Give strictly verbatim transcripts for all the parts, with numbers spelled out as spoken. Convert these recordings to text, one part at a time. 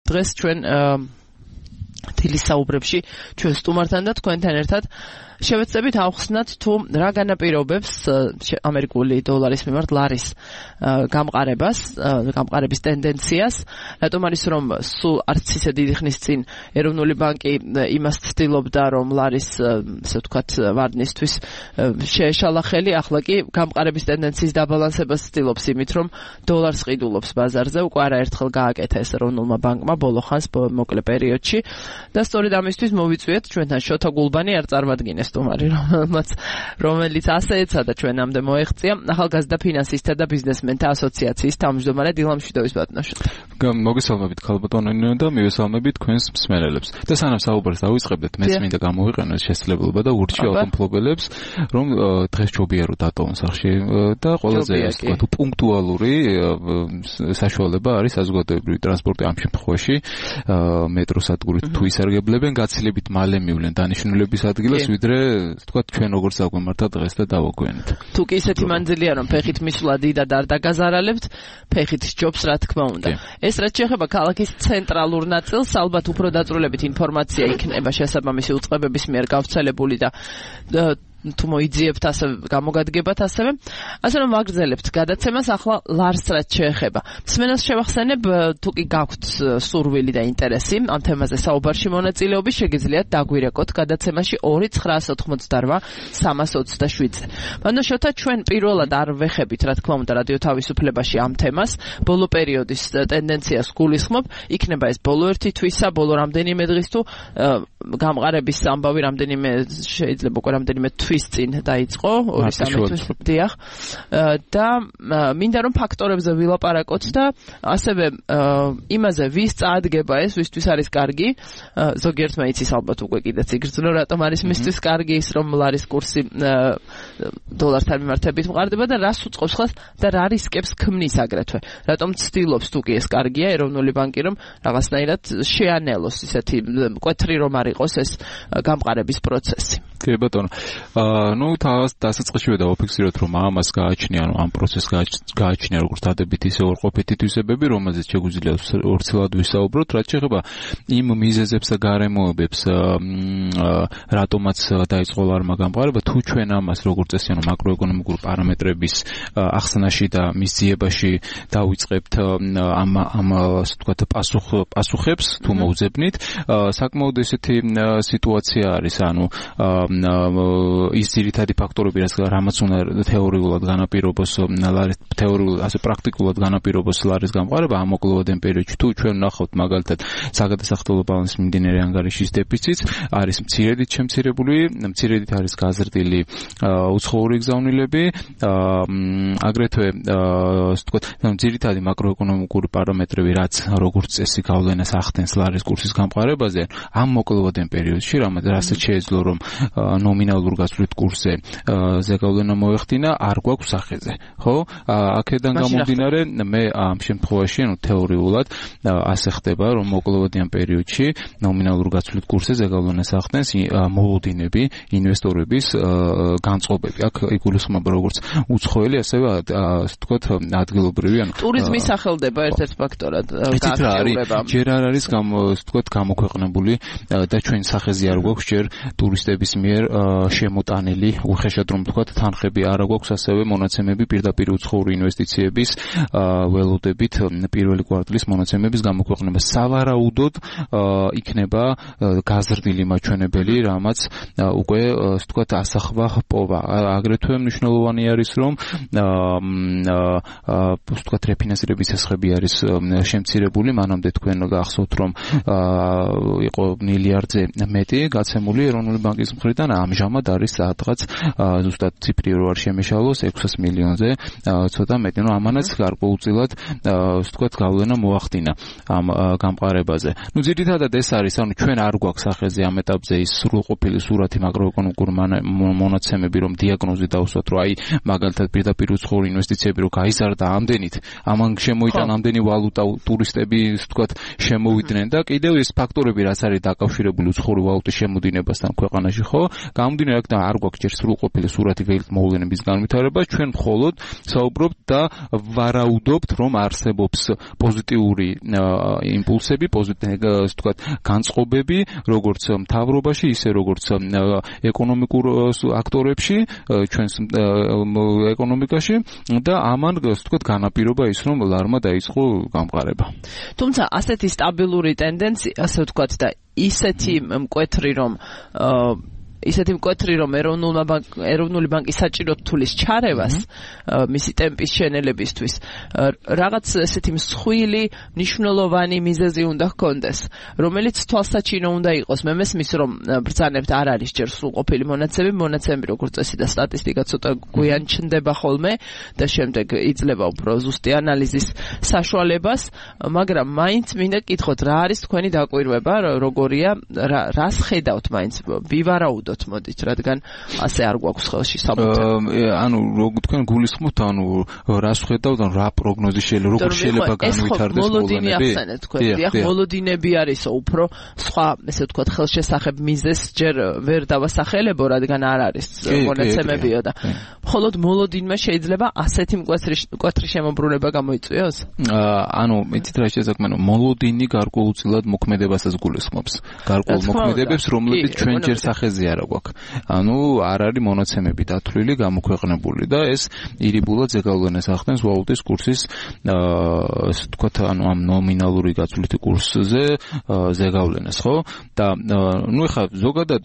დღეს ჩვენ დილის საუბრებში ჩვენ სტუმართან და თქვენთან ერთად შევეცდებით ავხსნათ თუ რა განაპირობებს ამერიკული დოლარის მიმართ ლარის გამყარებას, გამყარების ტენდენციას, რატომ არის რომ სულ არც ისე დიდი ხნის წინ ეროვნული ბანკი იმას ცდილობდა რომ ლარის ასე ვთქვათ ვარდნისთვის შეეშალა ხელი, ახლა კი გამყარების ტენდენციის დაბალანსებას ცდილობს იმით რომ დოლარს ყიდულობს ბაზარზე, უკვე არაერთხელ გააკეთა ეს ეროვნულმა ბანკმა ბოლო ხანს მოკლე პერიოდში და სწორედ ამისთვის მოვიწვიეთ ჩვენთან შოთა გულბანი არ წარმადგინეს სტუმარი, რომელმაც რომელიც ასე ეცადა ჩვენამდე მოეღწია ახალგაზრდა ფინანსისტთა და ბიზნესმენთა ასოციაციის თავმჯდომარე დილამ შვიდოვის ბატონიშვილი. მოგესალმებით ქალბატონო ნინო და მივესალმებით თქვენს მსმენელებს. და სანამ საუბარს დავიწყებდეთ, მეც მინდა გამოვიყენოთ შესაძლებლობა და ურჩი ავტომობილებს, რომ დღეს ჯობია რომ დატოვონ სახში და ყველაზე ვთქვათ პუნქტუალური საშუალება არის საზოგადოებრივი ტრანსპორტი ამ შემთხვევაში მეტროსადგურით თუ ისარგებლებენ, გაცილებით მალე მივლენ დანიშნულების ადგილას, ვიდრე ვთქვათ ჩვენ როგორც დაგვემართა დღეს და დავაგვიანეთ. თუ კი ისეთი მანძილია რომ ფეხით მისვლა დიდად არ დაგაზარალებთ, ფეხით სჯობს რა თქმა უნდა. ეს რაც შეეხება ქალაქის ცენტრალურ ნაწილს, ალბათ უფრო დაწვრილებით ინფორმაცია იქნება შესაბამისი უწყებების მიერ გავრცელებული და თუ მოიძიებთ ასე გამოგადგებათ ასევე ასე რომ ვაგრძელებთ გადაცემას ახლა ლარს რაც შეეხება. მსმენელს შევახსენებ თუ კი გაქვთ სურვილი და ინტერესი ამ თემაზე საუბარში მონაწილეობის შეგიძლიათ დაგვირეკოთ გადაცემაში ორი ცხრაასი ოცდაოთხ სამას ოცდაშვიდზე. ბატონო შოთა ჩვენ პირველად არ ვეხებით რა თქმა უნდა რადიო თავისუფლებაში ამ თემას, ბოლო პერიოდის ტენდენციას გულისხმობ, იქნება ეს ბოლო ერთი თვისა, ბოლო რამდენიმე დღის თუ გამყარების ამბავი რამდენიმე შეიძლება უკვე რამდენიმე თვის წინ დაიწყო ორი სამი თვის დიახ და მინდა რომ ფაქტორებზე ვილაპარაკოთ და ასევე იმაზე ვის წაადგება ეს ვისთვის არის კარგი ზოგიერთმა იცის ალბათ უკვე კიდეც იგრძნო რატომ არის მისთვის კარგი ის რომ ლარის კურსი დოლართან მიმართებით მყარდება და რას უწყობს ხალხს და რა რისკებს ქმნის აგრეთვე რატომ ცდილობს თუ კი ეს კარგია ეროვნული ბანკი რომ რაღაცნაირად შეანელოს ისეთი მკვეთრი რომ არ იყოს ეს გამყარების პროცესი. კი ბატონო. აა ნუ თავს დასაწყისშივე დავაფიქსიროთ რომ ამას გააჩნია, ანუ ამ პროცესს გააჩნია როგორც დადებითი ისე ორყოფითი თვისებები, რომელზეც შეგვიძლია ორცელად ვისაუბროთ, რაც შეეხება იმ მიზეზებს და გარემოებებს, რატომაც დაიწყო ლარმა გამყარება, თუ ჩვენ ამას როგორც წესი, ანუ მაკროეკონომიკური პარამეტრების ახსნაში და მის ძიებაში დავიწყებთ ამ ამ ასე ვთქვათ პასუხ პასუხებს თუ მოვძებნით, საკმაოდ ესეთი სიტუაცია არის, ანუ ის ძირითადი ფაქტორები, რამაც უნდა თეორიულად განაპირობოს ლარის თეორიულად, ასე პრაქტიკულად განაპირობოს ლარის გამყარება ამ მოკლევადიან პერიოდში. თუ ჩვენ ვნახავთ მაგალითად საგადასახადო ბალანსის მიმდინარე ანგარიშის დეფიციტს, არის მცირედით შემცირებული, მცირედით არის გაზრდილი უცხოური გზავნილები, აგრეთვე ასე ვთქვათ, ძირითადი მაკროეკონომიკური პარამეტრები, რაც როგორც წესი გავლენას ახდენს ლარის კურსის გამყარებაზე, ამ მოკლევადიან პერიოდში, რასაც შეეძლო რომ ნომინალურ გასვლით კურსზე ზეგავლენა მოეხდინა, არ გვაქვს სახეზე, ხო? აქედან გამომდინარე, მე ამ შემთხვევაში, ანუ თეორიულად ასე ხდება, რომ მოკლევადიან პერიოდში ნომინალურ გასვლით კურსზე ზეგავლენას ახდენს მოლოდინები, ინვესტორების განწყობები. აქ იგულისხმება როგორც უცხოელი, ასევე ასე ვთქვათ, ადგილობრივი, ანუ ტურიზმი სახელდება ერთ-ერთ ფაქტორად. იცით რა არის? ჯერ არ არის ასე ვთქვათ გამოქვეყნებული და ჩვენ სახეზე არ გვაქვს ჯერ ტურისტების მიერ შემოტანილი, უხეშად რომ ვთქვათ, თანხები არ გვაქვს, ასევე მონაცემები პირდაპირ უცხოური ინვესტიციების ველოდებით პირველი კვარტლის მონაცემების გამოქვეყნება. სავარაუდოდ იქნება გაზრდილი მაჩვენებელი, რამაც უკვე ვთქვათ ასახვა პოვა. აგრეთვე მნიშვნელოვანი არის, რომ ვთქვათ რეფინანსირების შესახები არის შემცირებული, მანამდე თქვენ გახსოვთ, რომ იყო მილიარდზე მეტი გაცემული ეროვნული ბანკის მხრიდან, ამჟამად არის სადღაც ზუსტად ციფრი რო არ შემეშალოს ექვსას მილიონზე ცოტა მეტი. ნუ ამანაც გარკვეულწილად ვთქვათ გავლენა მოახდინა ამ გამყარებაზე. ნუ ძირითადად ეს არის, ანუ ჩვენ არ გვაქვს სახეზე ამ ეტაპზე ის სრულყოფილი სურათი მაკროეკონომიკური მონაცემები, რომ დიაგნოზი დავსვათ, რომ აი მაგალითად პირდაპირ უცხოური ინვესტიციები რო გაიზარდა ამდენით, ამან შემოიტანა ამდენი ვალუტა, ტურისტები ვთქვათ შემოვიდნენ და კიდევ ეს ფაქტორები რაც არის დაკავშირებული დაკავშირებული უცხოური ვალუტის შემოდინებასთან ქვეყანაში, ხო? გამომდინარე აქედან არ გვაქვს ჯერ სრულყოფილი სურათი ველით მოვლენების განვითარება, ჩვენ მხოლოდ საუბრობთ და ვარაუდობთ, რომ არსებობს პოზიტიური იმპულსები, პოზიტიური, ასე ვთქვათ, განწყობები, როგორც მთავრობაში, ისე როგორც ეკონომიკურ აქტორებში, ჩვენს ეკონომიკაში და ამან, ასე ვთქვათ, განაპირობა ის, რომ ლარმა დაიწყო გამყარება. თუმცა ასეთი სტაბილური ტენდენცია, ასე ვთქვათ, და ისეთი მკვეთრი, რომ ისეთი მკვეთრი, რომ ეროვნული ბანკი საჭიროდ თulis ჩარევას მისი ტემპის შენელებისთვის, რაღაც ესეთი მსხვილი მნიშვნელოვანი მიზეზი უნდა ჰქონდეს, რომელიც თვალსაჩინო უნდა იყოს. მე მესმის, რომ ბრძანებთ არ არის ჯერ სრულყოფილი მონაცემები, მონაცემები როგორც წესი და სტატისტიკა ცოტა გვიანჩნდება ხოლმე და შემდეგ იძლევა უფრო ზუსტი ანალიზის საშუალებას, მაგრამ მაინც მინდა გკითხოთ, რა არის თქვენი დაკვირვება, როგორია, რას ხედავთ მაინც, ვივარაუდოთ მოდით, რადგან ასე არ გვაქვს ხელში საბუთები. ანუ როგორ თქვენ გულისხმობთ, ანუ რას ხედავთ, ანუ რა პროგნოზი შეიძლება, როგორ შეიძლება განვითარდეს მოლოდინი ახსენეთ თქვენ, დიახ, მოლოდინები არისო, უფრო სხვა, ესე ვთქვათ, ხელშესახებ მიზეზს ჯერ ვერ დავასახელებო, რადგან არ არის მონაცემებიო და მხოლოდ მოლოდინმა შეიძლება ასეთი მკვეთრი შემოbrunება გამოიწვიოს? ანუ იცით რა შესაქმნო, მოლოდინი გარკვეულწილად მოქმედებასაც გულისხმობს. გარკვეულ მოქმედებებს, რომლებიც ჩვენ ჯერ სახეზე არ გვაქვს. ანუ არ არის მონაცემები დათვლილი, გამოქვეყნებული და ეს ირიბულად ზეგავლენას ახდენს ვალუტის კურსის, ასე ვთქვათ, ანუ ამ ნომინალური გაცვლითი კურსზე ზეგავლენას, ხო? და ნუ ეხლა ზოგადად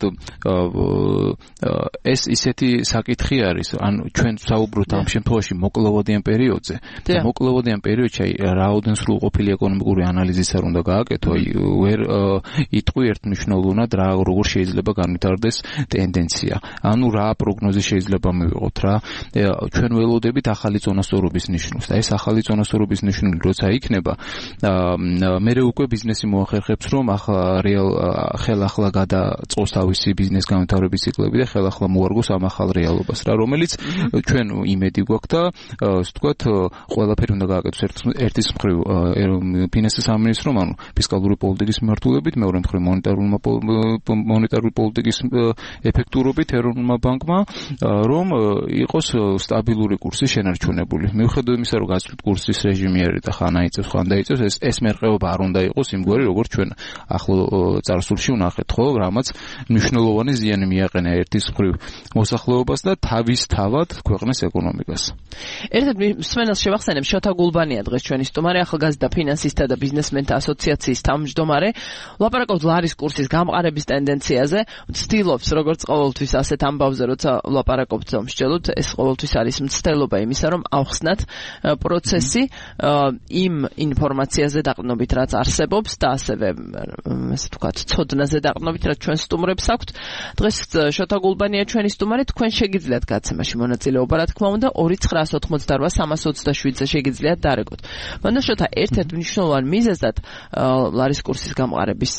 ეს ისეთი საკითხი არის, ანუ ჩვენ ვსაუბრობთ ამ შემთხვევაში მოკლევადიან პერიოდზე. და მოკლევადიან პერიოდში აი რაოდენ სრულყოფილი ეკონომიკური ანალიზის არ უნდა გააკეთო, აი ვერ იტყვი ერთმნიშვნელოვნად რა როგორ შეიძლება განვითარდეს ტენდენცია. ანუ რა პროგნოზი შეიძლება მივიღოთ რა. ჩვენ ველოდებით ახალი წონასწორობის ნიშნულს და ეს ახალი წონასწორობის ნიშნული როცა იქნება, მერე უკვე ბიზნესი მოახერხებს, რომ ახლა რეალ ხელახლა გადაწყოს თავისი ბიზნეს განვითარების ციკლები და ხელახლა მოარგოს ამ ახალ რეალობას რა, რომელიც ჩვენ იმედი გვაქვს და ასე ვთქვათ, ყველაფერი უნდა გააკეთოს ერთის მხრივ ფინანსის სამინისტრომ, ანუ ფისკალური პოლიტიკის მიმართულებით, მეორე მხრივ მონეტარული პოლიტიკის ეფექტურობით ეროვნულმა ბანკმა, რომ იყოს სტაბილური კურსი შენარჩუნებული. მიუხედავად იმისა, რომ გაცვლით კურსის რეჟიმი არის და ხან აიწევს, ხან დაიწევს, ეს ეს მერყეობა არ უნდა იყოს იმგვარი, როგორც ჩვენ ახლო წარსულში ვნახეთ, ხო, რამაც მნიშვნელოვანი ზიანი მიაყენა ერთის მხრივ მოსახლეობას და თავისთავად ქვეყნის ეკონომიკას. ერთად მსმენელს შევახსენებ, შოთა გულბანია დღეს ჩვენი სტუმარი, ახალგაზრდა ფინანსისტთა და ბიზნესმენთა ასოციაციის თავმჯდომარე, ვლაპარაკობთ ლარის კურსის გამყარების ტენდენციაზე, ცდილობს როგორც ყოველთვის ასეთ ამბავზე, როცა ვლაპარაკობთ, მსჯელობთ, ეს ყოველთვის არის მცდელობა იმისა, რომ ავხსნათ პროცესი იმ ინფორმაციაზე დაყრდნობით, რაც არსებობს და ასევე ესე ვთქვათ, ცოდნაზე დაყრდნობით, რაც ჩვენ სტუმრებს აქვთ. დღეს შოთა გულბანია ჩვენი სტუმარი, თქვენ შეგიძლიათ გაცემაში მონაწილეობა, რა თქმა უნდა, ორი ცხრაას ოთხმოცდარბა სამას ოცდაშვიდზე შეგიძლიათ დარეგოთ. მაგრამ შოთა ერთ-ერთ მნიშვნელოვან მიზეზად ლარის კურსის გამყარების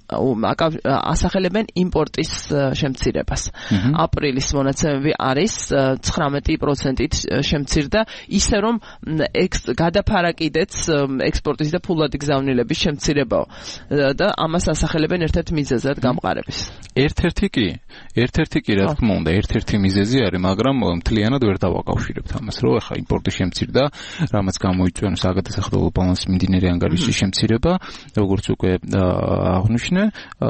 ასახელებენ იმპორტის შემცირებას. აპრილის მონაცემები არის ცხრამეტი პროცენტით შემცირდა, ისე რომ გადაფარაკიდეც ექსპორტის და ფულადი გზავნილების შემცირებაო და ამას ასახელებენ ერთ-ერთ მიზეზად გამყარების. ერთ-ერთი კი, ერთ-ერთი კი რა თქმა უნდა, ერთ-ერთი მიზეზი არის, მაგრამ მთლიანად ვერ დავაკავშირებთ ამას, რომ ახლა იმპორტი შემცირდა, რამაც გამოიწვია საგადასახადო ბალანსის მიმდინარე ანგარიშის შემცირება, როგორც უკვე აღნიშნე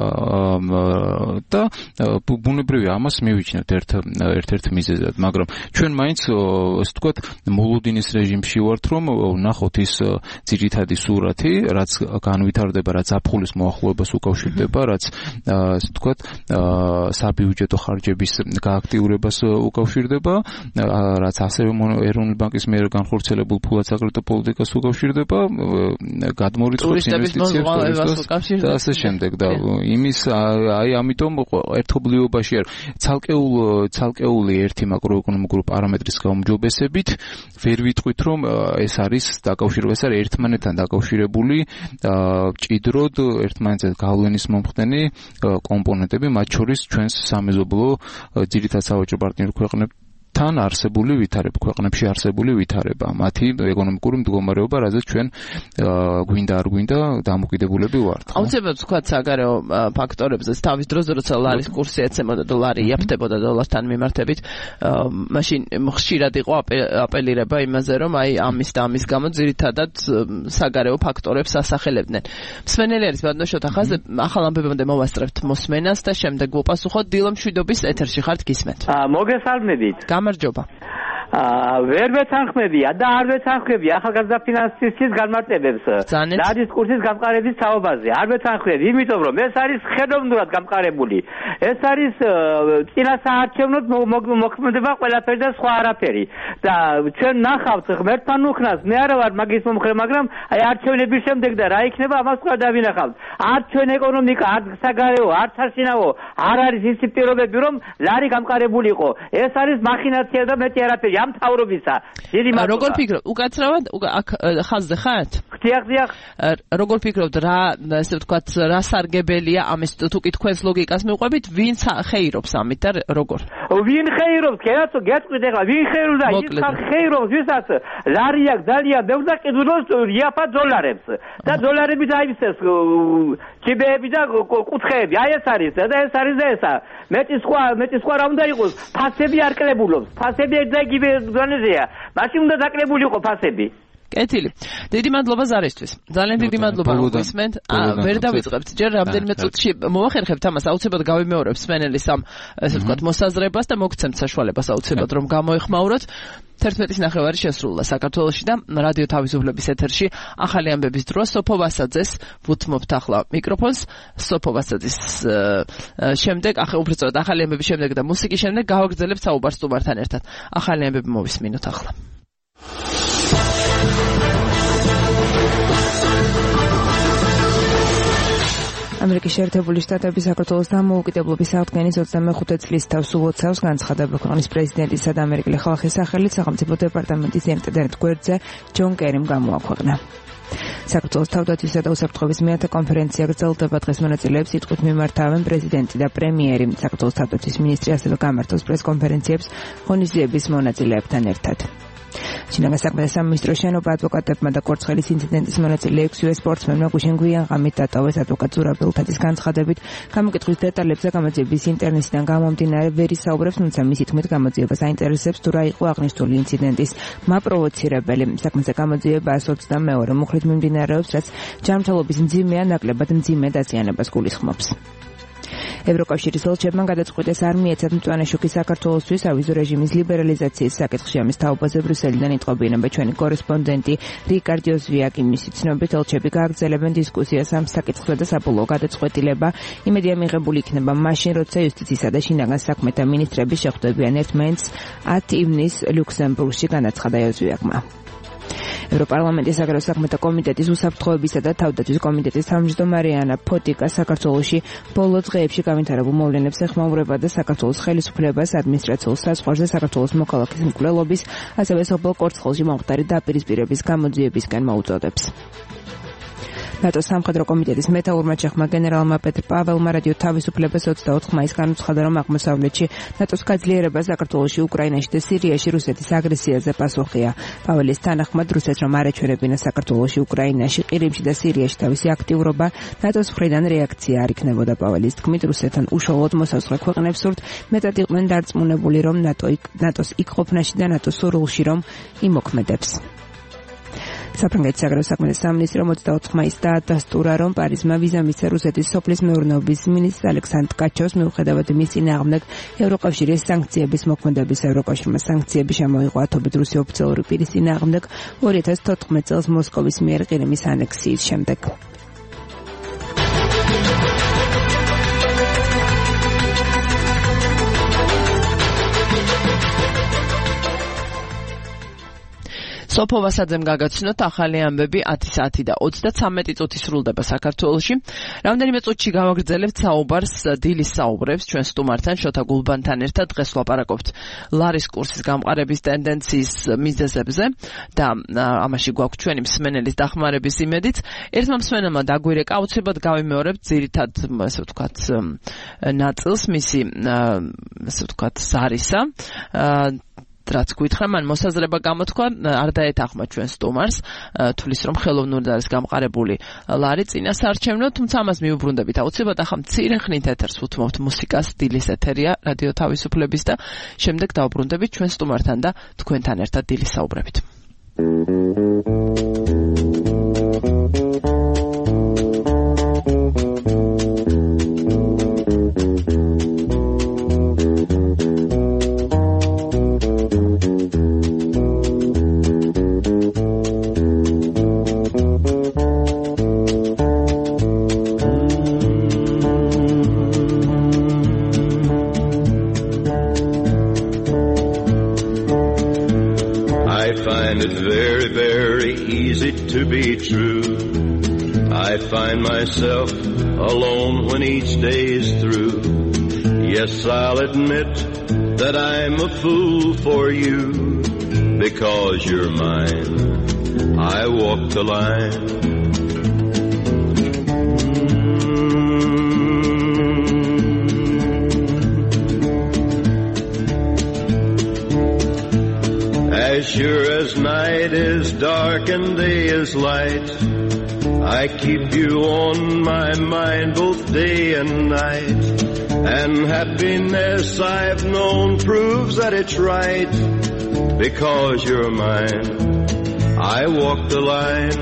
და ბუნებრივია ამას მივიჩნევთ ერთ-ერთ მიზეზად, მაგრამ ჩვენ მაინც ასე ვთქვათ, მოლოდინის რეჟიმში ვართ, რომ ვნახოთ ის ძირითადი სურათი, რაც განვითარდება, რაც აფხულის მოახლოებას უკავშირდება, რაც ასე ვთქვათ, საბიუჯეტო ხარჯების გააქტიურებას უკავშირდება, რაც ასევე ეროვნული ბანკის მიერ განხორციელებულ ფულად საკრედიტო პოლიტიკას უკავშირდება, გადმორიცხვის ინვესტიციებს და ასე შემდეგ და იმის აი ამიტომ ერთობლიობაში არ ცალკეულ ცალკეული ერთი მაკროეკონომიკური პარამეტრის გაუმჯობესებით ვერ ვიტყვით, რომ ეს არის დაკავშირებული, ეს არის ერთმანეთთან დაკავშირებული ჭიდროდ ერთმანეთზე გავლენის მომხდენი კომპონენტები, მათ შორის ჩვენს სამეზობლო ძირითად სავაჭრო პარტნიორ ქვეყნებთან თან არსებული ვითარება, ქვეყნებში არსებული ვითარება, მათი ეკონომიკური მდგომარეობა, რაზეც ჩვენ გვინდა არ გვინდა დამოკიდებულები ვართ. აუცილებლად ვთქვათ საგარეო ფაქტორებზე თავის დროზე როცა ლარის კურსი ეცემოდა და ლარი იაფთებოდა დოლართან მიმართებით, მაშინ ხშირად იყო აპელირება იმაზე, რომ აი ამის და ამის გამო ძირითადად საგარეო ფაქტორებს ასახელებდნენ. მსმენელი არის ბატონშოთა ხაზზე, ახალ ამბებამდე მოვასწრებთ მოსმენას და შემდეგ ვუპასუხოთ. დილო მშვიდობის ეთერში ხართ გისმენთ. მოგესალმებით. გამარჯობა. ვერ ვეთანხმებია და არ ვეთანხმებია ახალგაზრდა ფინანსისტის განმარტებებს ლარის კურსის გამყარების თაობაზე. არ ვეთანხმები, იმიტომ რომ ეს არის ხელოვნურად გამყარებული. ეს არის წინასაარჩევნოდ მოქმედება ყველაფერი და სხვა არაფერი. და ჩვენ ნახავთ ღმერთთან უხნას, მე არა ვარ მაგის მომხრე, მაგრამ აი არჩევნების შემდეგ და რა იქნება, ამას ყველა დავინახავთ. არ ჩვენ ეკონომიკა, არ საგარეო, არ საშინაო, არ არის ის პირობები, რომ ლარი გამყარებულიყო. ეს არის მახინაცია და მეტი არაფერი. ამ თავრობისა. როგორ ფიქრობ, უკაცრავად აქ ხაზზე ხართ? ხდიახ, დიახ. როგორ ფიქრობთ, რა ესე ვთქვათ, რა სარგებელია ამის თუ კი თქვენს ლოგიკას მივყვებით, ვინ ხეირობს ამით და როგორ? ვინ ხეირობს? კერაცო, გეტყვით ახლა, ვინ ხეირობს და ის ხეირობს, ვისაც ლარი აქვს ძალიან ბევრი და კიდუროს იაფა დოლარებს. და დოლარები დაივსეს ჯიბეები და კუთხეები. აი ეს არის და ეს არის და ესა. მეტი სხვა, მეტი სხვა რა უნდა იყოს? ფასები არ კლებულობს. ფასები და იგივე დონეზეა. მაშინ უნდა დაკლებულიყო ფასები. კეთილი. დიდი მადლობა ზარისთვის. ძალიან დიდი მადლობა რომ გისმენთ. ვერ დავიწყებთ. ჯერ რამდენიმე წუთში მოვახერხებთ ამას, აუცილებლად გავიმეორებ სმენელის ამ ესე ვთქვათ მოსაზრებას და მოგცემთ საშუალებას აუცილებლად რომ გამოეხმაუროთ. თერთმეტის ნახევარი შესრულდა საქართველოში და რადიო თავისუფლების ეთერში ახალი ამბების დროა სოფო ვასაძეს ვუთმობთ ახლა მიკროფონს. სოფო ვასაძის შემდეგ, უბრალოდ ახალი ამბების შემდეგ და მუსიკის შემდეგ გავაგრძელებთ საუბარს სტუმართან ერთად. ახალი ამბები მოვისმინოთ ახლა. ამერიკის შეერთებული შტატების საქართველოს დამოუკიდებლობის აღდგენის ოცდამეხუთე წლის თავს უოცავს განცხადება ქვეყნის პრეზიდენტისა და ამერიკელი ხალხის სახელით სახელმწიფო დეპარტამენტის ინტერნეტ გვერდზე ჯონ კერიმ გამოაქვეყნა. საქართველოს თავდაცვისა და უსაფრთხოების მეათე კონფერენცია გრძელდება დღეს მონაწილეებს სიტყვით მიმართავენ პრეზიდენტი და პრემიერი. საქართველოს თავდაცვის მინისტრი ასევე გამართავს პრესკონფერენციებს ღონისძიების მონაწილეებთან ერთად. შინაგან საქმეთა სამინისტროს შენობა ადვოკატებმა და კორცხელის ინციდენტის მონაწილე ექვსივე სპორტსმენმა გუშინ გვიან ღამით დატოვეს. ადვოკატ ზურაბ ელთაძის განცხადებით, გამოკითხვის დეტალებზე გამოძიების ინტერნეტიდან გამომდინარე ვერ ისაუბრებს, თუმცა მისი თქმით გამოძიებას აინტერესებს თუ რა იყო აღნიშნული ინციდენტის მაპროვოცირებელი. საქმეზე გამოძიება εκατს ოცდამეორე მუხლით მიმდინარეობს, რაც ჯანმრთელობის მძიმე ან ნაკლებად მძიმე დაზიანებას გულისხმობს. ევროკავშირის ელჩებმა გადაწყვიტეს არ მიეცათ მწვანე შუქი საქართველოსთვის ავიზო რეჟიმის ლიბერალიზაციის საკითხში. ამის თაობაზე ბრიუსელიდან იტყობინება ჩვენი კორესპონდენტი რიკარდ იოზვიაკი. მისი ცნობით ელჩები გააგრძელებენ დისკუსიას ამ საკითხზე და საბოლოო გადაწყვეტილება იმედია მიღებული იქნება მაშინ, როცა იუსტიციისა და შინაგან საქმეთა მინისტრები შეხვდებიან ერთმანეთს ათი ივნისს ლუქსემბურგში, განაცხადა იოზვიაკმა. ევროპარლამენტის საგარეო საქმეთა კომიტეტის უსაფრთხოებისა და თავდაცვის კომიტეტის თავმჯდომარე ანა ფოტიკა საქართველოში ბოლო დღეებში განვითარებულ მოვლენებს ეხმაურება და საქართველოს ხელისუფლებას ადმინისტრაციულ საზღვარზე საქართველოს მოქალაქის მკვლელობის, ასევე სოფელ კორცხელში მომხდარი დაპირისპირების გამოძიებისკენ მოუწოდებს. ნატოს სამხედრო კომიტეტის მეთაურმა ჩეხმა გენერალმა პეტრ პაველმა რადიო თავისუფლებას ოცდაოთხ მაისს განუცხადა, რომ აღმოსავლეთში ნატოს გაძლიერება საქართველოში, უკრაინაში და სირიაში რუსეთის აგრესიაზე პასუხია. პაველის თანახმად რუსეთს რომ არ ეჩვენებინა საქართველოში, უკრაინაში, ყირიმში და სირიაში თავისი აქტიურობა, ნატოს მხრიდან რეაქცია არ იქნებოდა. პაველის თქმით, რუსეთთან უშუალოდ მოსაზღვრე ქვეყნებს სურთ მეტად იყვნენ დარწმუნებული, რომ ნატოს იქ ყოფნაში და ნატოს სურვილში რომ იმოქმედებს. საფრანგეთის საგარეო საქმეთა სამინისტრო ოცდაოთხ მაისს დაადასტურა, რომ პარიზმა ვიზა მისცა რუსეთის სოფლის მეურნეობის მინისტრ ალექსანდრ კაჩოვს, მიუხედავად მის წინააღმდეგ ევროკავშირის სანქციების მოქმედების. ევროკავშირმა სანქციები შემოიღო ათობით რუსი ოფიციალური პირის წინააღმდეგ ორი ათას თოთხმეტ წელს მოსკოვის მიერ ყირიმის ანექსიის შემდეგ. სოფო ვასაძემ გაგაცნოთ ახალი ამბები ათი საათი და ოცდათვრამეტი წუთი სრულდება საქართველოში. რამდენიმე წუთში გავაგრძელებთ საუბარს დილის საუბრებს ჩვენ სტუმართან შოთა გულბანთან ერთად. დღეს ვლაპარაკობთ ლარის კურსის გამყარების ტენდენციის მიზეზებზე და ამაში გვაქვს ჩვენი მსმენელის დახმარების იმედით. ერთმა მსმენელმა დაგვირეკა, აუცილებლად გავიმეორებთ ძირითად ასე ვთქვათ ნაწილს მისი ასე ვთქვათ ზარისა. რაც გითხრა, მან მოსაზრება გამოთქვა, არ დაეთანხმა ჩვენ სტუმარს, თulis რომ ხელოვნურად არის გამყარებული ლარი წინასაარჩევნო, თუმცა ამას მიუბრუნდებით აუცილებლად. ახლა მცირე ხნით ეთერს უთმობთ მუსიკას, დილის ეთერია რადიო თავისუფლების და შემდეგ დავბრუნდებით ჩვენ სტუმართან და თქვენთან ერთად დილის საუბრებით. To be true, I find myself alone when each day is through. Yes, I'll admit that I'm a fool for you, because you're mine. I walk the line. As sure as night is dark and day is light, I keep you on my mind both day and night. And happiness I've known proves that it's right, because you're mine. I walk the line.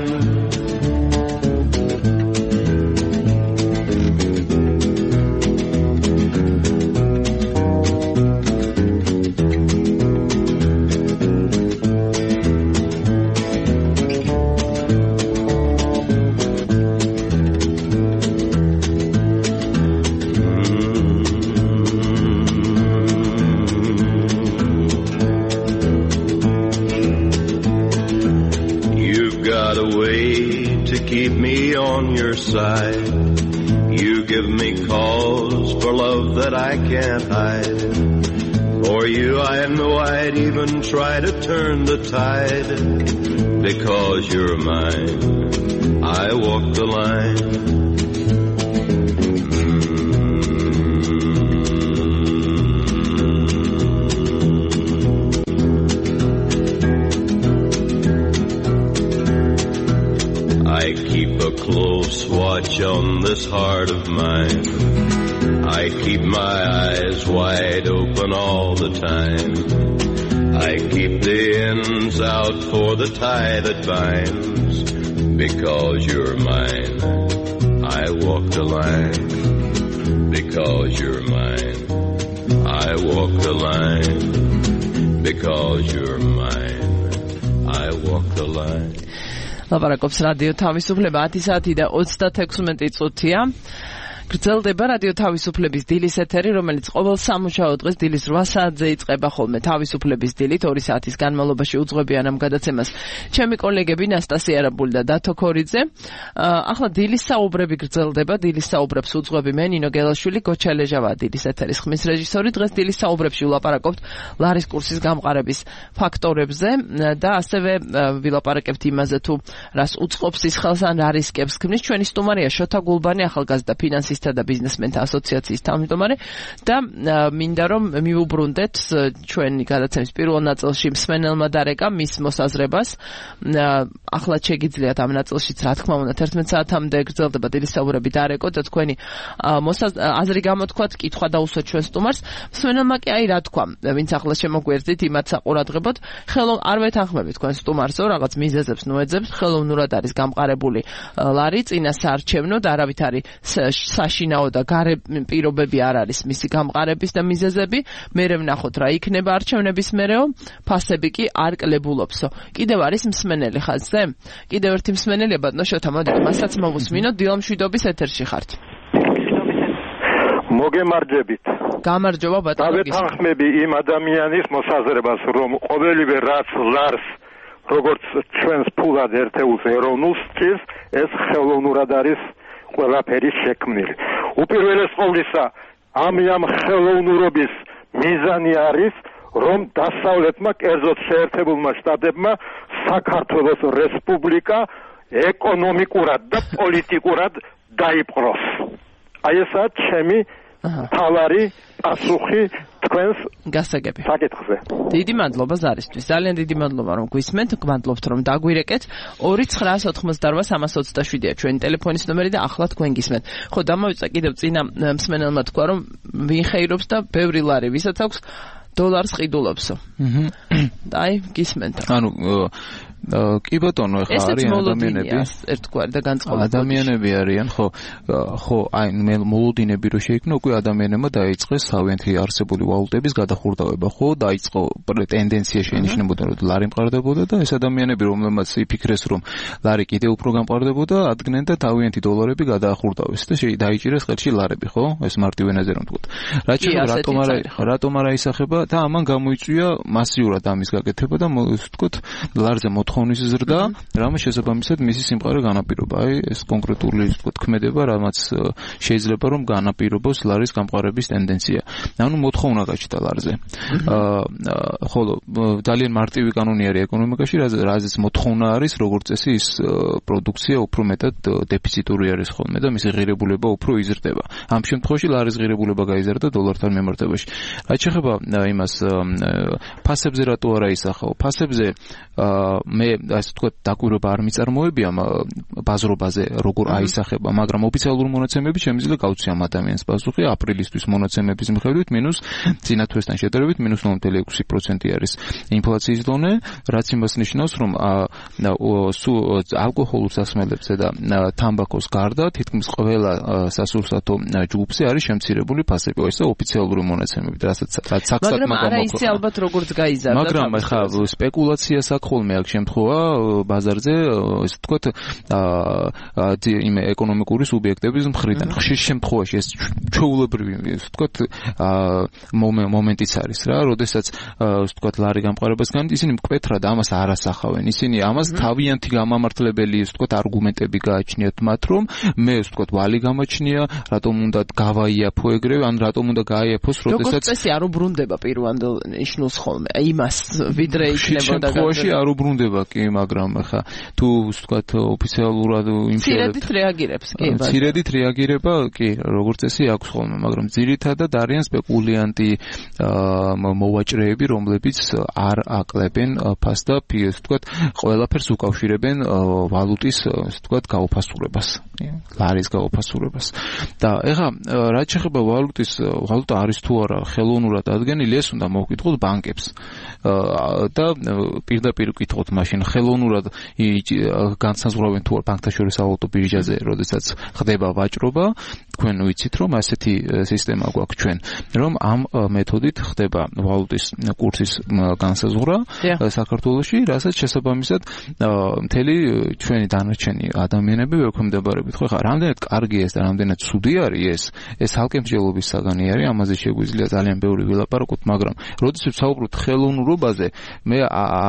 Side. You give me cause for love that I can't hide. For you I know I'd even try to turn the tide, because you're mine. I walk the line. Close watch on this heart of mine. I keep my eyes wide open all the time. I keep the ends out for the tie that binds, because you're mine. I walk the line, because you're mine. I walk the line, because you're mine. I walk the line. ლაპარაკობს რადიო თავისუფლება ათი საათი და ოცდათექვსმეტი წუთია. გრძელდება რადიო თავისუფლების დილის ეთერი, რომელიც ყოველ სამუშაო დღეს დილის რვა საათზე იწყება ხოლმე თავისუფლების დილით ორი საათის განმავლობაში უძღვებიან ამ გადაცემას ჩემი კოლეგები ნასტასია არაბული და დათო ქორიძე. ახლა დილის საუბრები გრძელდება, დილის საუბრებს უძღვები მე ნინო გელაშვილი, გოჩა ლეჟავა დილის ეთერის ხმის რეჟისორი. დღეს დილის საუბრებში ვილაპარაკობთ ლარის კურსის გამყარების ფაქტორებზე და ასევე ვილაპარაკებთ იმაზე თუ რას უწყობს ის ხელს ან რა რისკებს ქმნის. ჩვენი სტუმარია შოთა გულბანი, ახალგაზრდა ფინანსისტი და ბიზნესმენთა ასოციაციის თავმჯდომარე და მინდა რომ მივუბრუნდეთ ჩვენი გადაცემის პირველ ნაწილში მსმენელმა დარეკა მის მოსაზრებას. ახლა შეგიძლიათ ამ ნაწილშიც რა თქმა უნდა თერთმეტ საათამდე გრძელდება დილის საუბრები დარეკო და თქვენი აზრი გამოთქვათ, კითხვა დაუსვათ ჩვენ სტუმარს. მსმენელმა კი აი რა თქვა, ვინც ახლა შემოგვერძით იმათ საყურადღებოდ, ხელოვნ არ ვეთანხმებით თქვენ სტუმარსო, რაღაც მიზეზებს ნუეძებს, ხელოვნურად არის გამყარებული ლარი წინასაარჩევნო და არავით არის საშინაო და გარე პირობები არ არის მისი გამყარების და მიზეზები. მერე ვნახოთ რა იქნება არჩევნების მერეო, ფასები კი არ კლებულობსო. კიდევ არის მსმენელი ხაზზე? კიდევ ერთი მსმენელია ბატონო შოთა, მოდით მასაც მოვუსმინოთ. დილამშვიდობის ეთერში ხართ. მოგემარჯებით. გამარჯობა ბატონო. დავეთანხმები იმ ადამიანის მოსაზრებას, რომ ყოველივე რაც ლარს როგორც ჩვენს ფულად ერთეულს ეროვნულს ჭირს, ეს ხელოვნურად არის ყველაფერი შექმნილი. უპირველეს ყოვლისა, ამ ხელოვნურობის მიზანი არის, რომ დასავლეთმა, კერძოდ შეერთებულმა შტატებმა საქართველოს რესპუბლიკა ეკონომიკურად და პოლიტიკურად დაიპყროს. აი ესაა ჩემი თავარი პასუხი თქვენს გასაგები საკითხზე. დიდი მადლობა ზარისთვის. ძალიან დიდი მადლობა რომ გვისმენთ, გვამბობთ რომ დაგვირეკეთ. ორი ცხრაას ოთხმოცდაოთხ სამას ოცდაშვიდია ჩვენი ტელეფონის ნომერი და ახლა თქვენ გისმენთ. ხო, დამოვიწყე კიდევ წინა მსმენელმა თქვა რომ ვინ ხეირობს და ბევრი ლარი, ვისაც აქვს დოლარს ყიდულობსო. აჰა. აი, გისმენთ. ანუ კი ბატონო, ეხლა არიან ადამიანები, ერთგვარი და განწყობილი ადამიანები არიან, ხო, ხო, აი მე მოლოდინები რო შეიქმნა, უკვე ადამიანებმა დაიწყეს თავიანთი არსებული ვალუტების გადახურდავება, ხო, დაიწყო ტენდენცია შეინიშნებოდა, რომ ლარი მყარდებოდა და ეს ადამიანები, რომლებმაც იფიქრეს, რომ ლარი კიდევ უფრო გამყარდებოდა, ადგენენ და თავიანთი დოლარები გადაახურდავეს და დაიჭირეს ხელში ლარები, ხო? ეს მარტივ ენაზე რომ ვთქვათ. რაც შეეხება რატომ არა რატომ არა ისახება და ამან გამოიწვია მასიურად ამის გაკეთება და ვთქვათ, ლარზე მოთხოვნის ზრდა, რამე შესაბამისად მისი სიმყარე განაპირობა. აი ეს კონკრეტული ვთქვათ ქმედება, რამაც შეიძლება რომ განაპირობოს ლარის გამყარების ტენდენცია. ანუ მოთხოვნა გაჩნდა ლარზე. აა ხოლო ძალიან მარტივი კანონი არის ეკონომიკაში, რაზეც მოთხოვნა არის, როგორც წესი ის პროდუქცია უფრო მეტად დეფიციტური არის ხოლმე და მისი ღირებულება უფრო იზრდება. ამ შემთხვევაში ლარის ღირებულება გაიზარდა დოლართან მიმართებაში. რაც შეეხება იმას ფასებზე რატო არა ისახაო? ფასებზე მე ასე ვთქვათ დაკვირვება არ მიწარმოებია ბაზრობაზე როგორ აისახება, მაგრამ ოფიციალური მონაცემები შემიძლია გავცი ამ ადამიანს პასუხი აპრილისთვის მონაცემების მიხედვით მინუს წინა თვესთან შედარებით მინუს ნული კომა ექვსი პროცენტი არის ინფლაციის დონე, რაც იმას ნიშნავს, რომ ალკოჰოლურ სასმელებზე და თამბაქოს გარდა თითქმის ყველა სასურსათო ჯგუფზე არის შემცირებული ფასები. ეს ოფიციალური მონაცემები, რასაც საქმე მაგრამ არა ისე ალბათ როგორც გაიზარდა. მაგრამ ხა სპეკულაციას აქ ხოლმე აქ შემთხვევა ბაზარზე, ესე ვთქვათ, იმ ეკონომიკური სუბიექტების მხრიდან. ხშირ შემთხვევაში ეს ჩვეულებრივი, ესე ვთქვათ, მომენტიც არის რა, როდესაც ესე ვთქვათ, ლარი გამყარებასგან ისინი მკვეთრად ამას არ ასახავენ. ისინი ამას თავიანთი გამამართლებელი, ესე ვთქვათ, არგუმენტები გააჩნიათ მათ, რომ მე ესე ვთქვათ, ვალი გამაჩნია, რატომ უნდა გავაიაფო ეგრევე, ან რატომ უნდა გააიაფოს, როდესაც როგორც წესი არ უბრუნდება პირვანდელ ნიშნულს ხოლმე. იმას ვიდრე იქნებოდა შემთხვევაში არ უბრუნდება კი, მაგრამ ხა თუ ვთქვათ ოფიციალურად იმშელებთ ცირედით რეაგირებს კი, ბატონო. ცირედით რეაგირება კი, როგორც წესი აქვს ხოლმე, მაგრამ ძირითადად არიან სპეკულიანტი მოვაჭრეები, რომლებიც არ აკლებენ ფასს და ვთქვათ, ყველაფერს უკავშირებენ ვალუტის, ვთქვათ, გაუფასურებას, ლარის გაუფასურებას. და ეხლა რაც შეეხება ვალუტის, ვალუტა არის თუ არა ხელოვნურად ადგენილი, ეს უნდა მოვკითხოთ ბანკებს. და პირდაპირ ვკითხოთ მაშინ ხელოვნურად განსაზღვრავენ თუ ბანკთა შორის სავალუტო ბირჟაზე, როდესაც ხდება ვაჭრობა, თქვენ ვიცით რომ ასეთი სისტემა გვაქვს ჩვენ, რომ ამ მეთოდით ხდება ვალუტის კურსის განსაზღვრა საქართველოში, რასაც შესაბამისად მთელი ჩვენი დანარჩენი ადამიანები ვექვემდებარებით. ხო, ხა რამდენად კარგი ეს და რამდენად ცუდი არის ეს, ეს ალკემსჯელობის საგანი არის, ამაზე შეგვიძლია ძალიან ბევრი ვილაპარაკოთ, მაგრამ როდესაც ვსაუბრობთ ხელოვნურობაზე, მე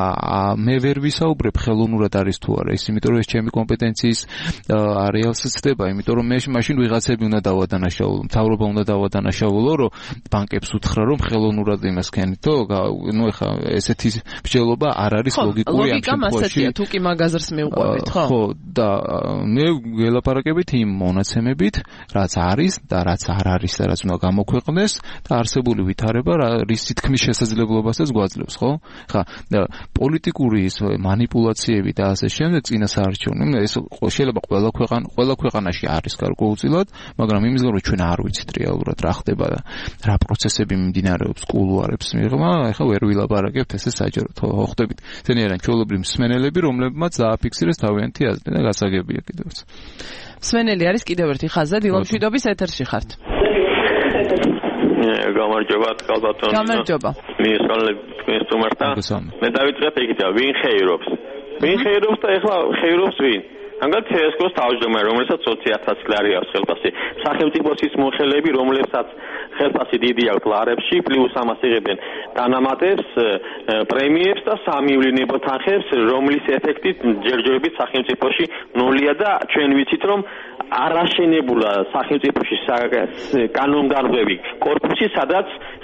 მე ვერ ვისაუბრებ ხელოვნურად არის თუ არა ის, იმიტომ რომ ეს ჩემი კომპეტენციის არეალს ცდება, იმიტომ რომ მე მაშინ ვიღაცები უნდა დავადანაშაულო, მთავრობა უნდა დავადანაშაულო, რომ ბანკებს უთხრა რომ ხელოვნურად იმას ქენითო, ნუ ეხა ესეთი მსჯელობა არ არის ლოგიკური ამ შემთხვევაში. ლოგიკა მასეთია, თუ კი მაგაზრს მიუყვებით, ხო? ხო, და მე ველაპარაკებით იმ მონაცემებით, რაც არის და რაც არ არის და რაც უნდა გამოქვეყნდეს და არსებული ვითარება რის თქმის შესაძლებლობასაც გვაძლევს, ხო? ხა პოლიტიკური ის მანიპულაციები და ასე შემდეგ წინასაარჩევნო, ეს შეიძლება ყველა ქვეყანა ყველა ქვეყანაში არის გარკვეულწილად, მაგრამ იმის გამო ჩვენ არ ვიცით რეალურად რა ხდება და რა პროცესები მიმდინარეობს კულუარებს მიღმა, ეხლა ვერ ვილაპარაკებთ ესე საჯაროდ, ხო, ხვდებით. ესენი არიან ჩვეულებრივი მსმენელები, რომლებმაც დააფიქსირეს თავიანთი აზრი და გასაგებია კიდევაც. მსმენელი არის კიდევ ერთი ხაზა, დილომშვიდობის ეთერში ხართ. გამარჯობა, თქალბატონო. გამარჯობა. მიესალმებით თქვენს სტუმართა. მე დავიწყებ იქით, ვინ ხეირობს? ვინ ხეირობს და ეხლა ხეირობს ვინ? ანგალ ცესკოს თავმჯდომარე, რომელსაც ოცი ათასი ლარი აქვს ხელფასი. სახელმწიფოს ის მოხელეები, რომლებსაც ხელფასი დიდი აქვს ლარებში, პლუს ამას იღებენ დანამატებს, პრემიებს და სამივლინებო თანხებს, რომლის ეფექტით ჯერჯერობით სახელმწიფოში ნულია და ჩვენ ვიცით, რომ არაშენებულა სახელმწიფოში კანონდარღვევი კორპუსი, სადაც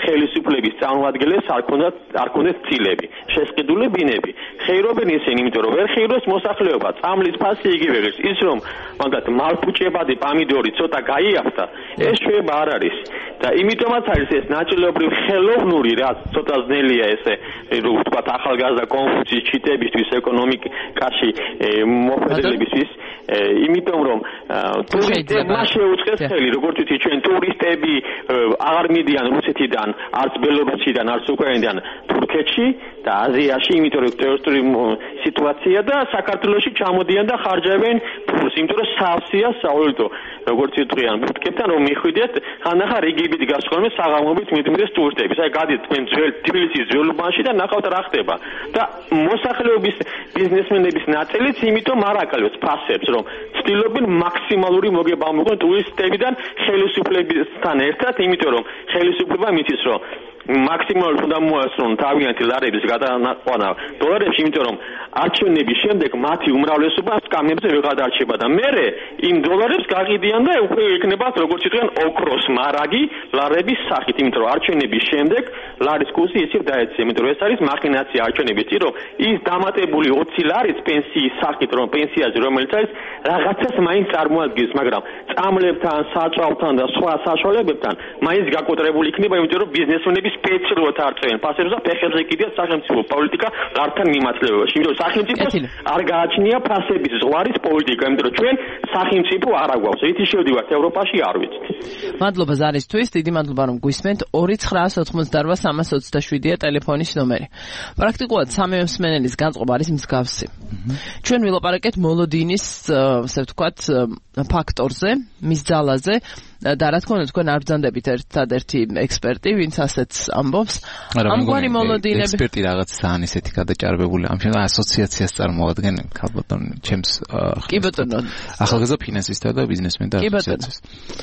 ხელისუფლების წარმომადგენლებს არ ქონდათ არ ქონდათ წილები, შესყიდულებინები. ხეირობენ ისინი, იმიტომ რომ ვერ ხეიროს მოსახლეობა, წამლის ფასი იგივე ღირს. ის რომ მაგათ მალფუჭებადი პამიდორი ცოტა გაიახდა, ეს შეება არ არის. და იმიტომაც არის ეს ნაწილობრივ ხელოვნური, რაც ცოტა ძნელია ესე, რომ ვთქვათ, ახალგაზრდა კონფუციის ჩიტებისთვის, ეკონომიკაში მოხდელებისთვის, იმიტომ რომ ტურისტებმა შეუწყეს ხელი, როგორც ვთქვი, ჩვენ ტურისტები აღარ მიდიან რუსეთიდან, არც ბელორუსიდან, არც უკრაინიდან თურქეთში და აზიაში, იმიტომ რომ ტერორისტული სიტუაცია და საქართველოში ჩამოდიან და ხარჯავენ ფულს, იმიტომ რომ სავსეა საერთოდ, როგორც ვთქვიან, ბუთკებთან რომ მიხვიდეთ, ხანახა რიგებით გასხონე საღამოობით მიდმიდეს ტურისტები. აი გადით თქვენ ძველ თბილისის ძველ უბანში და ნახავთ რა ხდება. და მოსახლეობის ბიზნესმენების ნაწილიც იმიტომ არ აკალებს ფასებს, რომ ცდილობენ მაქსიმალური მოგება ამოიღონ ტურისტებიდან ხელისუფლებასთან ერთად, იმიტომ რომ ხელისუფლება მითის, რომ მაქსიმალურად უნდა მოასწრონ თავიანთი ლარების გადაყვანა დოლარებში, იმიტომ რომ არჩევნების შემდეგ მათი უმრავლესობა სკამებზე ვეღადარჩება და მერე იმ დოლარებს გაღიდიან და უკვე იქნება როგორც იტყვიან ოქროს მარაგი ლარების სახით, იმიტომ რომ არჩევნების შემდეგ ლარის კურსი ისევ დაეცემა, იმიტომ რომ ეს არის მახინაცია არჩევნების წინ, რომ ის დამატებული ოცი ლარის პენსიის სახით, რომ პენსიაზე რომელიც არის რაღაცას მაინც წარმოადგენს, მაგრამ წამლებთან, საწვავთან და სხვა საშუალებებთან მაინც გაკოტრებული იქნება, იმიტომ რომ ბიზნესმენები სპეციალურად არწევენ ფასებს და ფეხებზე კიდევ სახელმწიფო პოლიტიკა გართან მიმართლებაში. იმიტომ რომ სახელმწიფოს არ გააჩნია ფასების ზღვარის პოლიტიკა, იმიტომ რომ ჩვენ სახელმწიფო არ აგვაქვს. რითი შევდივართ ევროპაში არ ვიცით. მადლობა ზარისთვის, დიდი მადლობა რომ გვისმენთ. ორი ცხრაას ოთხმოცდაოთხ სამას ოცდაშვიდია ტელეფონის ნომერი. პრაქტიკულად სამი მსმენელის განწყობა არის მსგავსი. ჩვენ ვილაპარაკეთ მოლოდინის, ასე ვთქვათ, ფაქტორზე, მის ძალაზე. და რა თქმა უნდა თქვენ არ ბრძანდებით ერთადერთი ექსპერტი, ვინც ასეთს ამბობს. ამგვარი მოლოდინები ექსპერტი რაღაც ძალიან ისეთი გადაჭარბებული, ამ შემთხვევაში ასოციაციას წარმოადგენენ, ქალბატონ, ჩემს კი ბატონო. ახალგაზრდა ფინანსისტთა და ბიზნესმენთა ასოციაციას.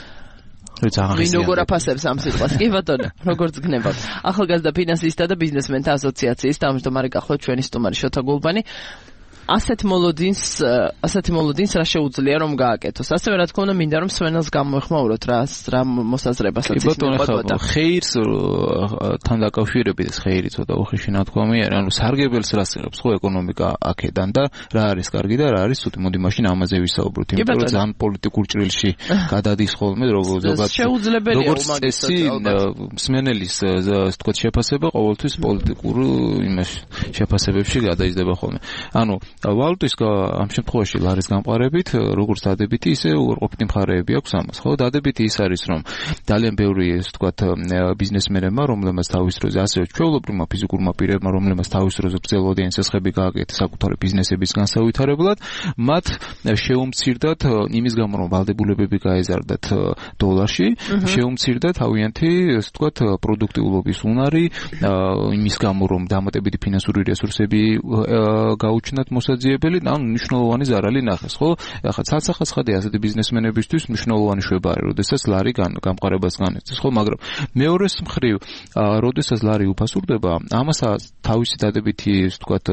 ვინ როგორ აფასებს ამ სიტყვას? კი ბატონო, როგორც გნებავთ. ახალგაზრდა ფინანსისტთა და ბიზნესმენთა ასოციაციის თავმჯდომარე გახლავთ ჩვენი სტუმარი შოთა გულბანი. ასეთ მოლოდინს, ასეთი მოლოდინს რა შეუძლია რომ გააკეთოს. ასევე რა თქმა უნდა მინდა რომ სვენელს გამოეხმაუროთ რა რა მოსაზრებასაც ის მოყვება. ხეირს თან დაკავშირებით ეს ხეირი ცოტა უხეში ნათქვამი არის, ანუ სარგებელს რას იღებს ხო ეკონომიკა აქედან და რა არის კარგი და რა არის ცუდი, მოდი მაშინ ამაზე ვისაუბროთ, იმიტომ რომ ძალიან პოლიტიკურ ჭრილში გადადის ხოლმე ზოგადად შეუძლებელია უმაგისო მსმენელის ასე ვთქვათ შეფასება ყოველთვის პოლიტიკურ იმაში შეფასებებში გადაიზრდება ხოლმე. ანუ ვალუტის ამ შემთხვევაში ლარის გამყარებით როგორც დადებითი ისე უარყოფითი მხარეები აქვს ამას, ხო? დადებითი ის არის, რომ ძალიან ბევრი ასე ვთქვათ ბიზნესმენებმა, რომლებმაც თავის დროზე ასევე ჩვეულებრივმა ფიზიკურმა პირებმა, რომლებმაც თავის დროზე ბრძოლობდნენ წესები გააკეთეს საკუთარი ბიზნესების განსავითარებლად, მათ შეუმცირდათ იმის გამო, რომ ვალდებულებები გაეზარდათ დოლარში, შეუმცირდათ თავიანთი ასე ვთქვათ პროდუქტიულობის უნარი, იმის გამო, რომ დამატებითი ფინანსური რესურსები გაუჩნდათ მოსაძიებელი, ანუ მნიშვნელოვანი ზარალი ნახეს, ხო? ახლა ცალსახაცხადია ასეთი ბიზნესმენებისთვის მნიშვნელოვანი შვება არის, როდესაც ლარი გამყარებას განიცდის, ხო? მაგრამ მეორეს მხრივ, როდესაც ლარი უფასურდება, ამას თავისი დადებითი, ასე ვთქვათ,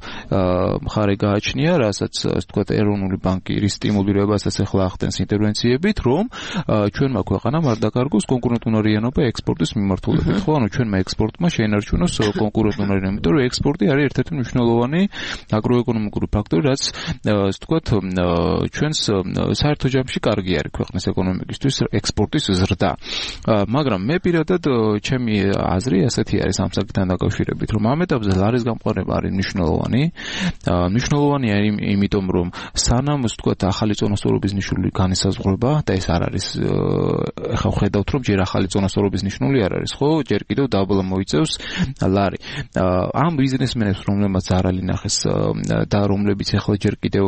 მხარე გააჩნია, რასაც, ასე ვთქვათ, ეროვნული ბანკი რის სტიმულირებასაც ახლა ახდენს ინტერვენციებით, რომ ჩვენმა ქვეყანამ არ დაკარგოს კონკურენტუნარიანობა ექსპორტის მიმართულებით, ხო? ანუ ჩვენმა ექსპორტმა შეინარჩუნოს კონკურენტუნარიანობა, იმიტომ რომ ექსპორტი არის ერთ-ერთი მნიშვნელოვანი აგროეკონომიკური ფაქტორი, რაც ასე ვთქვათ, ჩვენს საერთო ჯამში კარგი არის ქვეყნის ეკონომიკისთვის ექსპორტის ზრდა. მაგრამ მე პირადად ჩემი აზრი ასეთი არის ამ საკითხთან დაკავშირებით, რომ ამ ეტაპზე ლარის გამყარება არის მნიშვნელოვანი. მნიშვნელოვანი არის იმიტომ, რომ სანამ ასე ვთქვათ ახალი წონასწორობის ნიშნული განისაზღვრება და ეს არ არის, ახლა ხედავთ, რომ ჯერ ახალი წონასწორობის ნიშნული არ არის, ხო? ჯერ კიდევ დაბლა მოიწევს ლარი. ამ ბიზნესმენებს, რომლებმაც ზარალი ნახეს და რომლებიც ახლა ჯერ კიდევ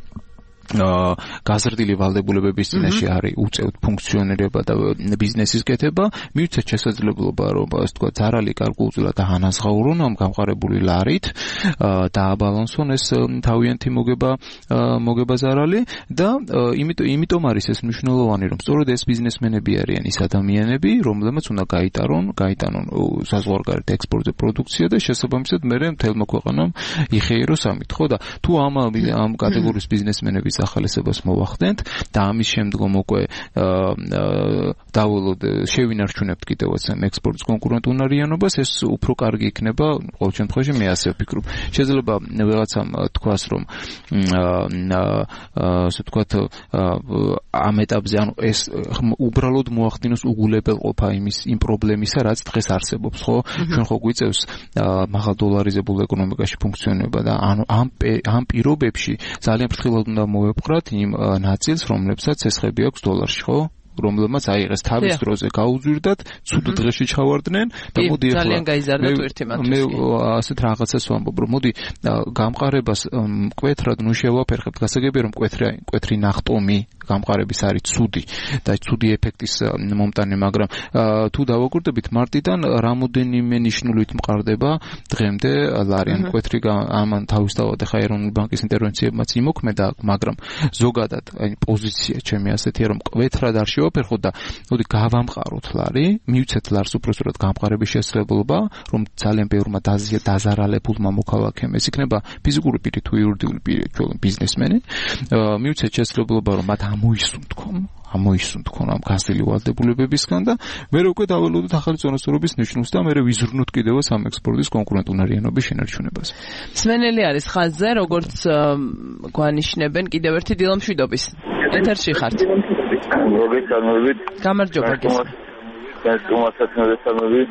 გაზრდილი ვალდებულებების წინაშე არის უწევთ ფუნქციონირება და ბიზნესის კეთება, მივცეთ შესაძლებლობა, რომ ასე ვთქვათ, ზარალი გარკვეულწილად ანაზღაურონ ამ გამყარებული ლარით და აბალანსონ ეს თავიანთი მოგება მოგება ზარალი და იმიტომ იმიტომ არის ეს მნიშვნელოვანი, რომ სწორედ ეს ბიზნესმენები არიან ის ადამიანები, რომლებმაც უნდა გაიტარონ, გაიტანონ საზღვარგარეთ ექსპორტზე პროდუქცია და შესაბამისად მერე მთელმა ქვეყანამ იხეიროს ამით, ხო? და თუ ამ ამ კატეგორიის ბიზნესმენები მის ახალისებას მოვახდენთ და ამის შემდგომ უკვე დავალოთ შევინარჩუნებთ კიდევაც ექსპორტის კონკურენტუნარიანობას, ეს უფრო კარგი იქნება ყოველ შემთხვევაში მე ასე ვფიქრობ. შეიძლება ვიღაცამ თქვას რომ ასე ვთქვათ ამ ეტაპზე ანუ ეს უბრალოდ მოახდინოს უგულებელყოფა იმის იმ პრობლემისა, რაც დღეს არსებობს, ხო? ჩვენ ხო გვიწევს მაღალ დოლარიზებულ ეკონომიკაში ფუნქციონირება და ანუ ამ ამ პირობებში ძალიან ფრთხილად უნდა მოვეპყრათ იმ ნაწილს, რომლებსაც ესხები აქვს დოლარში, ხო? რომელმაც აიღეს თავის დროზე გაუძვირდათ, ცუდ დღეში ჩავარდნენ და მოდი ახლა ძალიან გაიზარდა თვირთი მათთვის. მე ასეთ რაღაცას ვამბობ, რომ მოდი გამყარებას მკვეთრად ნუ შევაფერხებთ, გასაგებია რომ მკვეთრი მკვეთრი ნახტომი გამყარების არის ცუდი და ცუდი ეფექტის მომტანი, მაგრამ თუ დავაკვირდებით მარტიდან რამოდენიმე ნიშნულით მყარდება დღემდე ლარი, ან მკვეთრი ამან თავისთავად ახლა ეროვნული ბანკის ინტერვენციებმაც იმოქმედა, მაგრამ ზოგადად აი პოზიცია ჩემი ასეთია, რომ მკვეთრად არ შევაფერხოთ და მოდი გავამყაროთ ლარი, მივცეთ ლარს უпростоრად გამყარების შესაძლებლობა, რომ ძალიან ბევრმა დაზარალებულმა მოქალაქემ, ეს იქნება ფიზიკური პირი თუ იურიდიული პირი, ბიზნესმენი, მივცეთ შესაძლებლობა, რომ მათ ამოისუნთქონ, ამოისუნთქონ ამ გასწრილი ვალდებულებებისგან და მე უკვე დავალოდოთ ახალი წონასწორობის ნიშნულს და მე ვიზრუნოთ კიდევაც ამ ექსპორტის კონკურენტუნარიანობის შენარჩუნებას. სმენელი არის ხაზზე, როგორც გვანიშნებენ კიდევ ერთი დილამშვიდობის. ეთერში ხართ. მოგესალმებით. გამარჯობა გესმ. გასწრებასაც მოგესალმებით.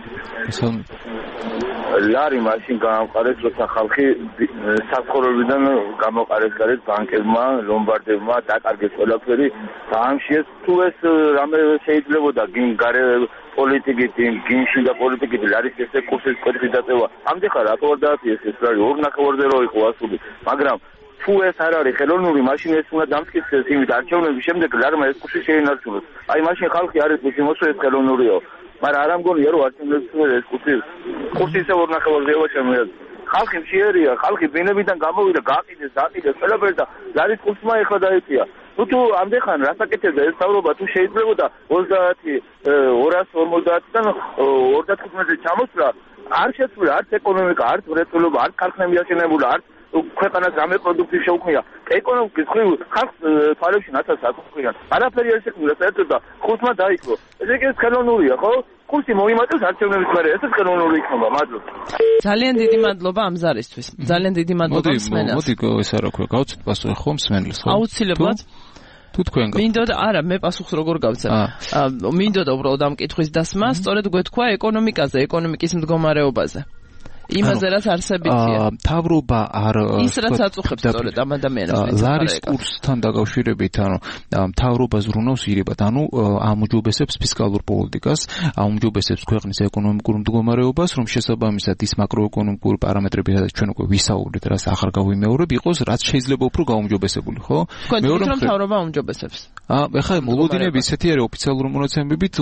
ლარი მაშინ გაამყარეს, როცა ხალხი საცხოვრებიდან გამოყარეს გარეთ ბანკებმა, ლომბარდებმა, დაკარგეს ყველაფერი და ამშიეს თუ ეს რამე შეიძლებოდა გინ გარე პოლიტიკით, გინ შინდა პოლიტიკით ლარის ესე კურსის კვეთრი დაწევა. ამდე ხარ რატო არ დააწიეს ეს ლარი ორ ნახევარზე რო იყო ასული, მაგრამ თუ ეს არ არის ხელოვნური, მაშინ ეს უნდა დამტკიცდეს იმით არჩევნების შემდეგ ლარმა ეს კურსი შეინარჩუნოს. აი მაშინ ხალხი არის მოსულ ეს ხელოვნურიო. მაგრამ არ ამგონია რომ არჩევნების შემდეგ ეს კურსი კურსი ისე ორ ნახევარზე ევა ხალხი მშიერია, ხალხი ბინებიდან გამოვიდა, გაყიდეს, დაყიდეს ყველაფერი და ლარის კურსმა ეხლა დაიწია. ნუ თუ ამდეხან რასაკეთებდა ეს თავრობა, თუ შეიძლებოდა ოცდაათი ორას ორმოცდაათიდან ოცდათხუთმეტზე ჩამოსვლა, არ შეცვლა არც ეკონომიკა, არც მრეწველობა, არც ქარხნები აშენებულა, არც ქვეყანას რამე პროდუქტი შეუქმნია. ეკონომიკის ხრივ ხალხს თვალებში ნაცავს აკუთვნიან. არაფერი არ შექმნილა საერთოდ და ხუთმა დაიკლო. ეს იგი ხელოვნურია, ხო? კურსი მოიმატებს არჩევნების მერე, ესეც ხელოვნური იქნება. მადლობა. ძალიან დიდი მადლობა ამ ზარისთვის. ძალიან დიდი მადლობა მსმენელს. მოდი, მოდი, ეს არა ქვია, გავცეთ პასუხი ხომ მსმენელს, ხო? აუცილებლად. თუ თქვენ გა. მინდოდა, არა, მე პასუხს როგორ გავცემ. მინდოდა უბრალოდ ამ კითხვის დასმა, სწორედ გვეთქვა ეკონომიკაზე, ეკონომიკის მდგომარეობაზე. იმაზე რაც არსებითია. თავრობა არ ის რაც აწუხებს სწორედ ამ ადამიანებს. ლარის კურსთან დაკავშირებით, ანუ თავრობა ზრუნავს ირებად, ანუ აუმჯობესებს ფისკალურ პოლიტიკას, აუმჯობესებს ქვეყნის ეკონომიკურ მდგომარეობას, რომ შესაბამისად ის მაკროეკონომიკური პარამეტრები, სადაც ჩვენ უკვე ვისაუბრეთ, რაც ახალ გავიმეორებ, იყოს რაც შეიძლება უფრო გაუმჯობესებული, ხო? მეორე რომ თავრობა აუმჯობესებს. აა, ეხლა მოლოდინები ისეთი არის ოფიციალური მონაცემებით,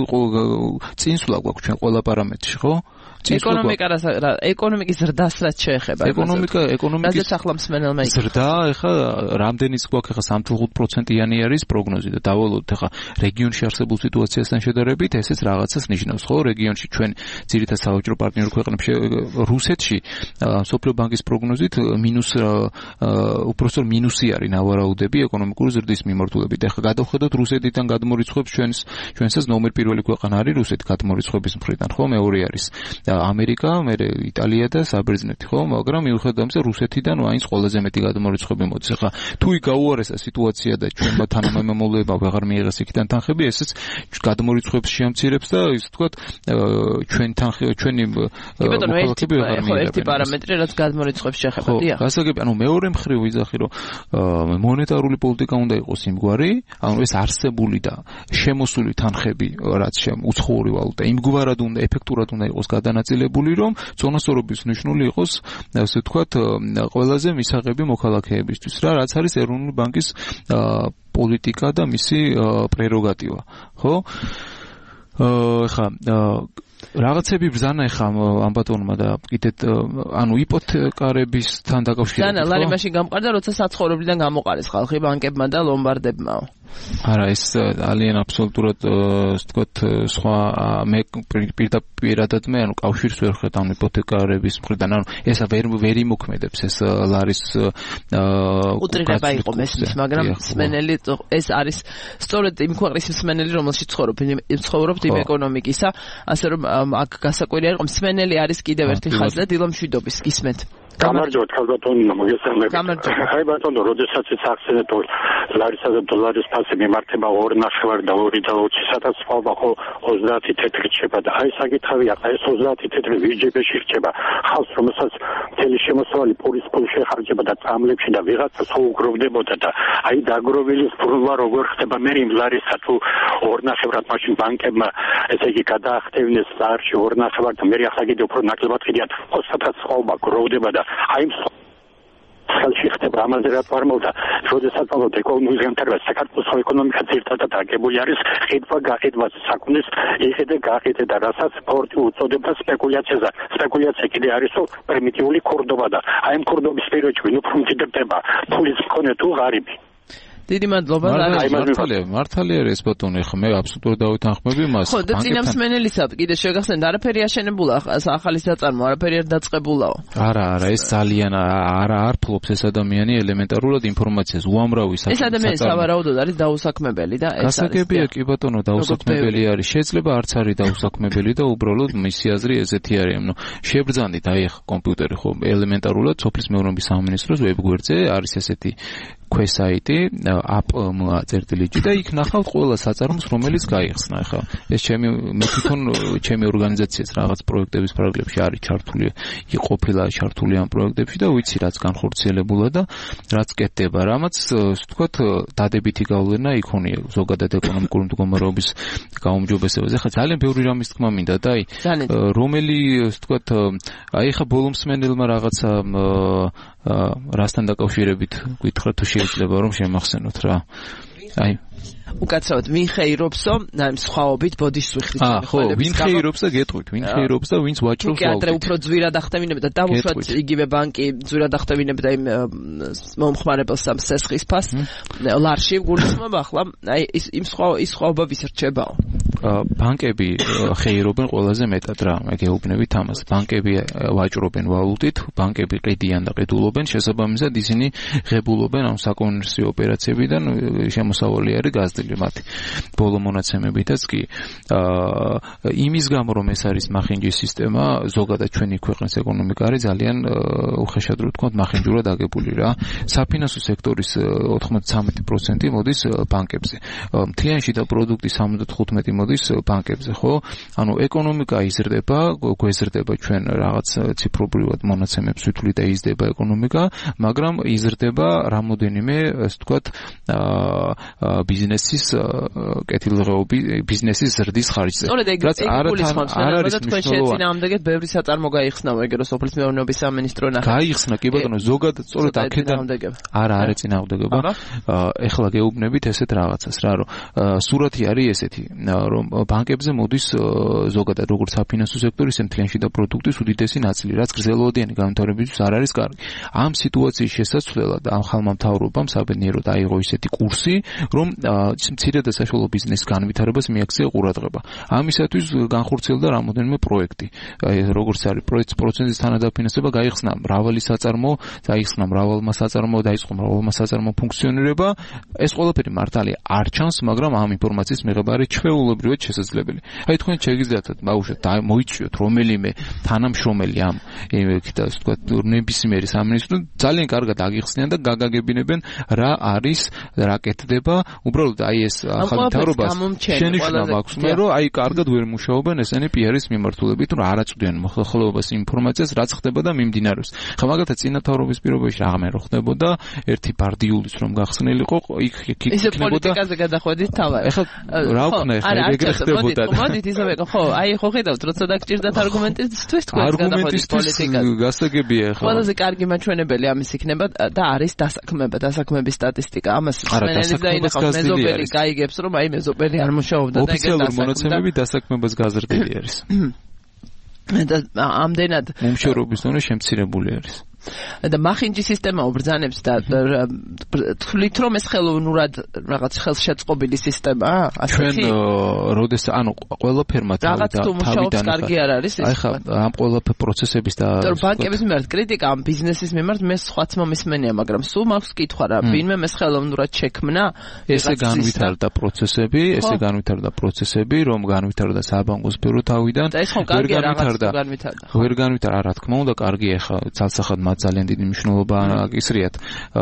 წინსვლა გვაქვს ჩვენ ყველა პარამეტრში, ხო? ეკონომიკა ეკონომიკის ზრდას რაც შეეხება. ეკონომიკა ეკონომიკის ახლა მსმენელმა იქ. ზრდა ეხლა რამდენიც გვაქვს ეხლა სამი წუთი ხუთ პროცენტიანი არის პროგნოზი და დავალოთ ეხლა რეგიონში არსებულ სიტუაციასთან შედარებით ესეც რაღაცას ნიშნავს, ხო? რეგიონში ჩვენ ძირითადად საავტომობილო პარტნიორ ქვეყნებში რუსეთში სოფლიო ბანკის პროგნოზით მინუს უпростоრ მინუსი არის ნავარაუდები ეკონომიკური ზრდის მიმართულებით. ეხლა გადავხედოთ რუსეთიდან გადმორიცხვებს ჩვენს ჩვენსაც ნომერ პირველი ქვეყანა არის რუსეთი გადმორიცხვების მხრიდან, ხო? მეორე არის ამერიკა, მერე იტალია და საბერძნეთი, ხო? მაგრამ მიუხედავად ამისა რუსეთიდან მაინც ყველაზე მეტი გადმორიცხვები მოდის. ახლა თუ იქ გაუარესა სიტუაცია და ჩვენმა თანამემამულეებმა ვეღარ მიიღეს იქიდან თანხები, ესეც გადმორიცხვებს შეამცირებს და ისე ვთქვათ ჩვენ თანხი ჩვენი მოქალაქეები ვეღარ მიიღებენ. ერთი პარამეტრი რაც გადმორიცხვებს შეეხება, დიახ. გასაგები, ანუ მეორე მხრივ ვიძახი, რომ მონეტარული პოლიტიკა უნდა იყოს იმგვარი, ანუ ეს არსებული და შემოსული თანხები, რაც უცხოური ვალუტა, იმგვარად უნდა ეფექტურად უნდა იყოს გადანაწილებული, რომ წონასწორობის ნიშნული იყოს, ასე ვთქვათ, ყველაზე მისაღები მოქალაქეებისთვის, რა, რაც არის ეროვნული ბანკის პოლიტიკა და მისი პრეროგატივა, ხო? ხა რაღაცები ბრძანა ეხა ამ ბატონმა და კიდეთ ანუ იპოთეკარებისთან დაკავშირებით. ბრძანა ლარი მაშინ გამყარდა, როცა საცხოვრებლიდან გამოყარეს ხალხი ბანკებმა და ლომბარდებმაო. არა ეს ძალიან აბსოლუტურად ასე ვთქვათ სხვა მე პირდაპირადად მე ანუ კავშირს ვერ ხედავ ამ იპოთეკარების მხრიდან ანუ ესა ვერ ვერ იმოქმედებს ეს ლარის უტრირება იყო მესმის მაგრამ მსმენელი ეს არის სწორედ იმ ქვეყნის მსმენელი რომელშიც ცხოვრობთ იმ ეკონომიკისა ასე რომ აქ გასაკვირია იყო მსმენელი არის კიდევ ერთი ხაზი და დილომშვიდობის გისმენთ გამარჯობთ ხალბატონო მოგესალმებით. აი ბატონო, როდესაც ის ახსენეთ ლარისა და დოლარის ფასი მიმართება ორ ნახევარ და ორი და ოცი სადაც ხვალვა ხო ოცდაათი თეთრი რჩება და აი საკითხია, აი ეს ოცდაათი თეთრი ვიჯებაში რჩება. ხალხს რომელსაც მთელი შემოსავალი პურის ფული შეხარჯება და წამლებში და ვიღაცა უგროვდებოდა და აი დაგროვილი ფულვა როგორ ხდება მე იმ ლარისა თუ ორ ნახევრად მაშინ ბანკებმა ესე იგი გადაახტევინეს ლარში ორ ნახევარ და მე ახლა კიდე უფრო ნაკლებად ხიდიათ ხო სადაც ხვალვა გროვდება და აი ხელში ხდება ამაზე რა თორმოდა როდესაც ალბათ ეკონომიკის განვითარება საქართველოს ეკონომიკა ძირითადად აგებული არის ხიდვა გაყიდვა საქმის ეხედა გაყიდე და რასაც სპორტი უწოდება სპეკულაციაზე სპეკულაცია კიდე არის პრიმიტიული ქორდობა და აი ამ ქორდობის პერიოდში ვინ უფრო მჭიდრდება ფულის მქონე თუ ღარიბი დიდი მადლობა მართალია მართალია ეს ბატონო ხო მე აბსოლუტურად დავეთანხმები მას ხო და წინამსმენელისა კიდე შეგახსენდა არაფერი აშენებულა ახალი საწარმო არაფერი არ დაწყებულაო არა არა ეს ძალიან არა არ ფლობს ეს ადამიანი ელემენტარულად ინფორმაციას უამრავი საქმე ეს ადამიანი სავარაუდოდ არის დაუსაქმებელი და ეს არის გასაგებია კი ბატონო დაუსაქმებელი არის შეიძლება არც არის დაუსაქმებელი და უბრალოდ მისი აზრი ესეთი არის ნუ შებრძანდით აი ახ კომპიუტერი ხო ელემენტარულად სოფლის მეურნეობის სამინისტროს ვებგვერდზე არის ესეთი ქვესაიტი აპ.მ.წერტილიჯი და იქ ნახავთ ყველა საწარმოს რომელიც გაიხსნა ახლა ეს ჩემი მე თვითონ ჩემი ორგანიზაციაც რაღაც პროექტების პროგრამებში არის ჩართული იყოფილა ჩართული ამ პროექტებში და ვიცი რაც განხორციელებულა და რაც კეთდება რამაც ვთქვათ დადებითი გავლენა იქონია ზოგადად ეკონომიკური მდგომარეობის გაუმჯობესებაზე ხა ძალიან ბევრი რამის თქმა მინდა და აი რომელი ვთქვათ აი ხა ბოლომსმენელმა რაღაცა რასთან დაკავშირებით გითხრათ თუ შეიძლება რომ შემახსენოთ რა აი უკაცრავად ვინ ხეირობსო აი სხვაობით ბოდიშს ვიხდით აა ხო ვინ ხეირობს და გეტყვით ვინ ხეირობს და ვინც ვაჭრობს ვაუთ კი ადრე უფრო ძვირად ახტევინებდა და დაუშვათ იგივე ბანკი ძვირად ახტევინებდა იმ მომხმარებელს ამ სესხის ფას ლარში გულისხმობა ახლა აი ის იმ სხვა ის სხვაობა ვის რჩებაო ბანკები ხეირობენ ყველაზე მეტად რა მე გეუბნებით ამას ბანკები ვაჭრობენ ვალუტით ბანკები ყიდიან და ყიდულობენ შესაბამისად ისინი ღებულობენ ამ საკონვერსიო ოპერაციებიდან შემოსავალი არის გაზრდილი მათი ბოლო მონაცემებითაც კი იმის გამო რომ ეს არის მახინჯის სისტემა ზოგადად ჩვენი ქვეყნის ეკონომიკა არის ძალიან უხეშად რო ვთქვათ მახინჯურად აგებული რა საფინანსო სექტორის ოთხმოცდათხმეტი პროცენტი მოდის ბანკებზე მთლიანში და პროდუქტის სამოცდათხუთმეტი მოდის ბანკებზე ხო ანუ ეკონომიკა იზრდება გვეზრდება ჩვენ რაღაც ციფრობრივად მონაცემებს ვითვლით და იზრდება ეკონომიკა მაგრამ იზრდება რამოდენიმე ასე ვთქვათ ბიზნესის კეთილდღეობის ბიზნესის ზრდის ხარჯზე. რაც არ არის თქვენ შეეწინააღმდეგეთ ბევრი საწარმო გაიხსნა ეგრე სოფლის მეურნეობის სამინისტრო ნახე. გაიხსნა კი ბატონო ზოგადად სწორედ აქედან არა არ ეწინააღმდეგება. ეხლა გეუბნებით ესეთ რაღაცას რა რომ სურათი არის ესეთი რომ ბანკებზე მოდის ზოგადად როგორც საფინანსო სექტორის მთლიანში და პროდუქტის უდიდესი ნაწილი რაც გრძელვადიანი განვითარებისთვის არ არის კარგი. ამ სიტუაციის შესაძლებლად ამ ხალხმა მთავრობამ საბედნიეროდ აიღო ისეთი კურსი რომ მცირე და საშუალო ბიზნესის განვითარებას მიაქცია ყურადღება. ამისათვის განხორციელდა რამოდენიმე პროექტი. როგორც არის პროექტის პროცენტის თანადაფინანსება გაიხსნა მრავალი საწარმო, გაიხსნა მრავალმა საწარმო, დაიწყო მრავალმა საწარმო ფუნქციონირება. ეს ყველაფერი მართალია არ ჩანს, მაგრამ ამ ინფორმაციის მიღება არის ჩვეულებრივად შესაძლებელი. აი თქვენ შეგიძლიათ ბავშვად მოიჭიოთ რომელიმე თანამშრომელი ამ იქით ასე ვთქვათ ნებისმიერი სამინისტრო ძალიან კარგად აგიხსნიან და გაგაგებინებენ რა არის რა კეთდება უბრალოდ აი ეს ახალი მთავრობა შენიშვნა მაქვს მე რომ აი კარგად ვერ მუშაობენ ესენი პიარის მიმართულებით რომ არ აწვდიან მოხალხეობას ინფორმაციას რაც ხდება და მიმდინარეობს ხა მაგალითად წინა მთავრობის პირობებში რაღაცა რო ხდებოდა ერთი ბარდიულის რომ გახსნილიყო იქ იქ ისე პოლიტიკაზე გადახვედით თავად ეხლა რა ვქნა ეხლა ეგრე ხდებოდა მოდით ისევე ხო აი ხო ხედავთ როცა დაგჭირდათ არგუმენტისთვის თქვენ გადახვედით პოლიტიკაზე გასაგებია ეხლა ყველაზე კარგი მაჩვენებელი ამის იქნება და არის დასაქმება დასაქმების სტატისტიკა ამას სმენელის დაინახავს მეზობელი გაიგებს რომ აი მეზობელი არ მუშაობდა და ეგრე ოფიციალური მონაცემები დასაქმებას გაზრდილი არის და ამდენად უმშევრობის დონე შემცირებული არის. და მახინჯი სისტემა უბრძანებს და თვლით რომ ეს ხელოვნურად რაღაც ხელშეწყობილი სისტემაა ჩვენ როდეს ანუ ყველაფერმა თავიდან კარგი არ არის აი ხა ამ ყველაფერ პროცესების და ბანკების მიმართ კრიტიკა ამ ბიზნესის მიმართ მე სხვაც მომისმენია მაგრამ სულ მაქვს კითხვა რა ვინმე ეს ხელოვნურად შექმნა ესე განვითარდა პროცესები ესე განვითარდა პროცესები რომ განვითარდა საბანკო სფერო თავიდან ვერ განვითარდა ვერ განვითარდა რა თქმა უნდა კარგია ხა ცალსახად ძალიან დიდი მნიშვნელობა აკისრიათ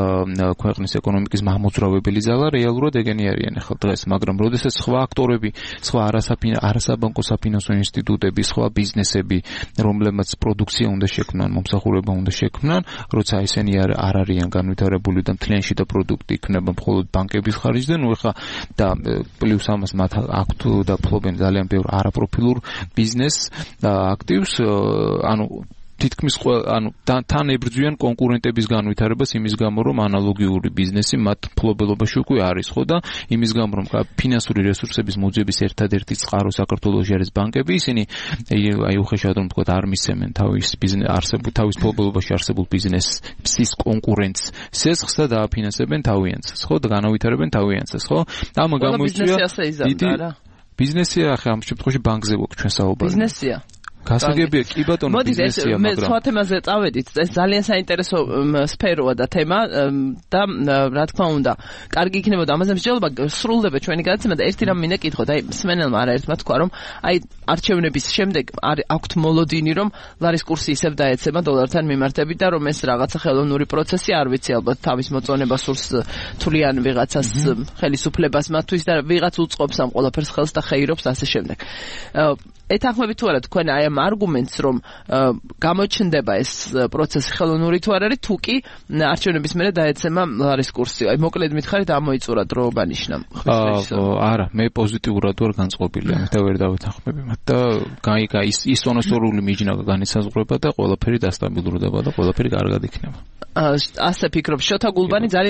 ქვეყნის ეკონომიკის მამოძრავებელი ძალა რეალურად ეგენი არიან ახლა დღეს მაგრამ როდესაც სხვა აქტორები სხვა არასაბანკო საფინანსო ინსტიტუტები სხვა ბიზნესები რომლებმაც პროდუქცია უნდა შექმნან მომსახურება უნდა შექმნან როცა ისინი არ არიან განვითარებული და მთლიანში და პროდუქტი იქნება მხოლოდ ბანკების ხარჯზე ნუ ახლა და პლუს ამას მათ აქვთ და ფლობენ ძალიან ბევრ არაპროფილურ ბიზნეს აქტივს ანუ თითქმის ანუ თან ებრძვიან კონკურენტების განვითარებას იმის გამო რომ ანალოგიური ბიზნესი მათ ფლობელობაში უკვე არის ხო და იმის გამო რომ ფინანსური რესურსების მოძიების ერთადერთი წყარო საქართველოში არის ბანკები ისინი აი უხეშად რომ თქვა არ მისცემენ თავის ბიზნეს არსებულ თავის ფლობელობაში არსებულ ბიზნესის კონკურენტს სესხს და დააფინანსებენ თავიანთს ხო და განავითარებენ თავიანთს ხო და ამ გამოიწვია დიდი ბიზნესია ახლა ამ შემთხვევაში ბანკზე გვაქვს ჩვენ საუბარი ბიზნესია გასაგებია კი ბატონო ბიზნესია მაგრამ მე სხვა თემაზე წავედით ეს ძალიან საინტერესო სფეროა და თემა და რა თქმა უნდა კარგი იქნებოდა ამაზე მსჯელობა სრულდება ჩვენი გადაცემა და ერთი რამ მინდა კითხოთ აი მსმენელმა არაერთმა თქვა რომ აი არჩევნების შემდეგ აქვთ მოლოდინი რომ ლარის კურსი ისევ დაეცემა დოლართან მიმართებით და რომ ეს რაღაცა ხელოვნური პროცესი არ ვიცი ალბათ თავის მოწონება სურს თვლიან ვიღაცას ხელისუფლებას მათთვის და ვიღაც უწყობს ამ ყველაფერს ხელს და ხეირობს ასე შემდეგ ეთანხმებით თუ არა თქვენ აი ამ არგუმენტს რომ გამოჩნდება ეს პროცესი ხელოვნური თუ არ არის თუ კი არჩევნების მერე დაეცემა ლარის კურსი აი მოკლედ მითხარით ამოიწურა დრო ბანიშნა არა მე პოზიტიურად ვარ განწყობილი ამით და ვერ დავეთანხმები მათ და გაიგა ის ის ონოსორული მიჯნა განისაზღვრება და ყველაფერი დასტაბილურდება და ყველაფერი კარგად იქნება ასე ფიქრობ შოთა გულბანი